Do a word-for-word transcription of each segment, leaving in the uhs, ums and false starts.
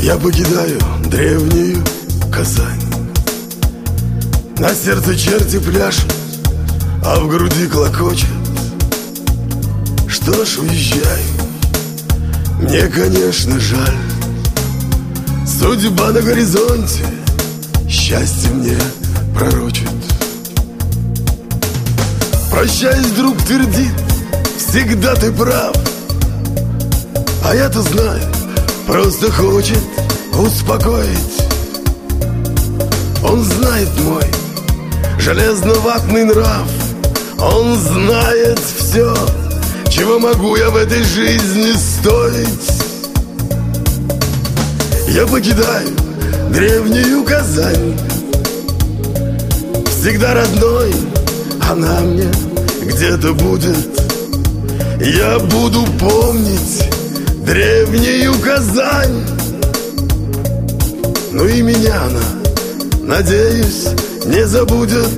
Я покидаю древнюю Казань. На сердце черти пляшут, а в груди клокочет. Что ж, уезжай, мне, конечно, жаль. Судьба на горизонте счастье мне пророчит. Прощаясь, друг твердит: всегда ты прав. А я-то знаю, просто хочет успокоить. Он знает мой железно-ватный нрав. Он знает все, чего могу я в этой жизни стоить. Я покидаю древнюю Казань. Всегда родной она мне где-то будет. Я буду помнить древнюю Казань. Ну и меня она, надеюсь, не забудет.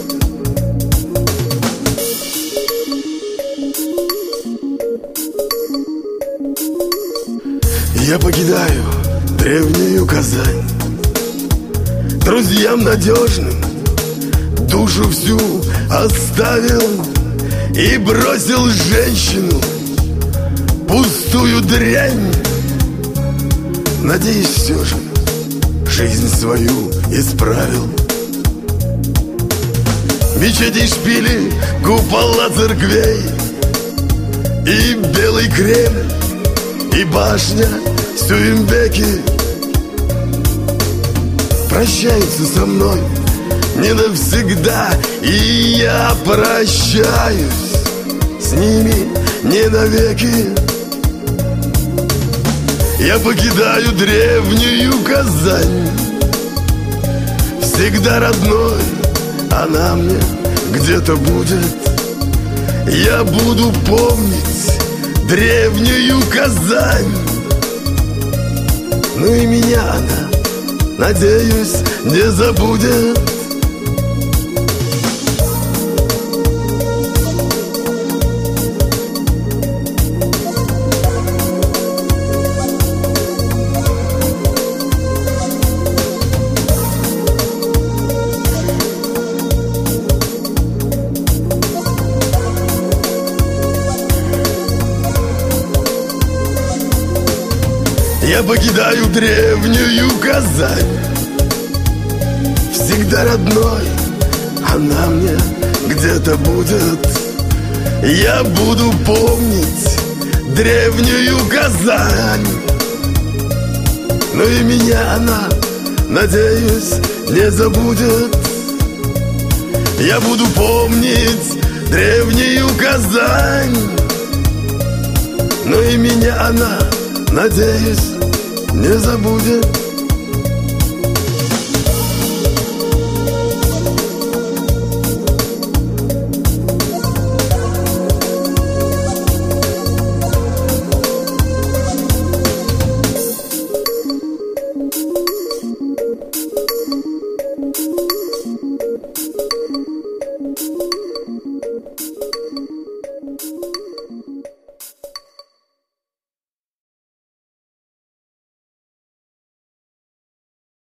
Я покидаю древнюю Казань. Друзьям надежным душу всю оставил и бросил женщину, пустую дрянь. Надеюсь, все же жизнь свою исправил. Мечети и шпили, купола церквей и белый Кремль, и башня Сюембеки прощаются со мной не навсегда, и я прощаюсь с ними не навеки. Я покидаю древнюю Казань. Всегда родной она мне где-то будет. Я буду помнить древнюю Казань. Ну и меня она, надеюсь, не забудет. Я покидаю древнюю Казань. Всегда родной она мне где-то будет. Я буду помнить древнюю Казань. Ну и меня она, надеюсь, не забудет. Я буду помнить древнюю Казань. Ну и меня она, надеюсь, не забудет.